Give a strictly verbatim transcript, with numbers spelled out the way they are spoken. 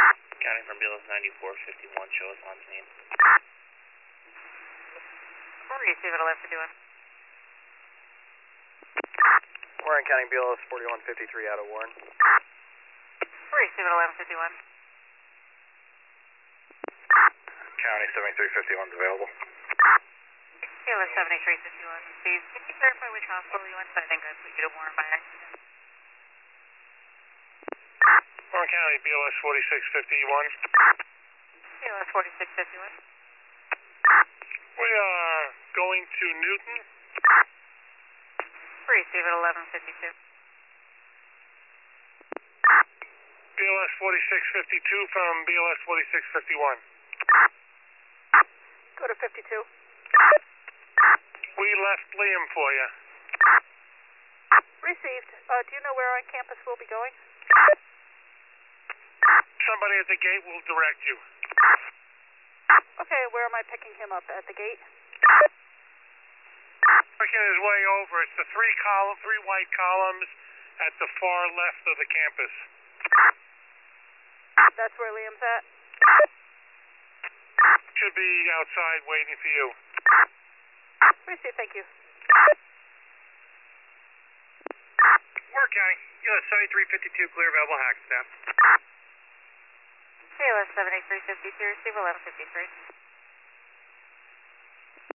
Counting from B L S ninety-four fifty-one, show us on scene. Receive at eleven fifty-one. Warren County B L S forty-one fifty-three out of Warren. Receive at eleven fifty-one. County seventy-three fifty-one is available. B L S seventy-three fifty-one. Steve, can you clarify which hospital you went to? I think I put you to Warren by accident. Warren County B L S forty-six fifty-one. B L S forty-six fifty-one. We are going to Newton. Receive at eleven fifty-two. B L S forty-six fifty-two from B L S forty-six fifty-one. Go to fifty-two. We left Liam for you. Received. Uh, do you know where on campus we'll be going? Somebody at the gate will direct you. Okay, where am I picking him up? At the gate? Making his way over. It's the three column, three white columns at the far left of the campus. That's where Liam's at? Should be outside waiting for you. Receive, thank you. Warren County, B L S seventy-three fifty-two, clear available hack staff. B L S seventy-three fifty-two, receive eleven fifty-three.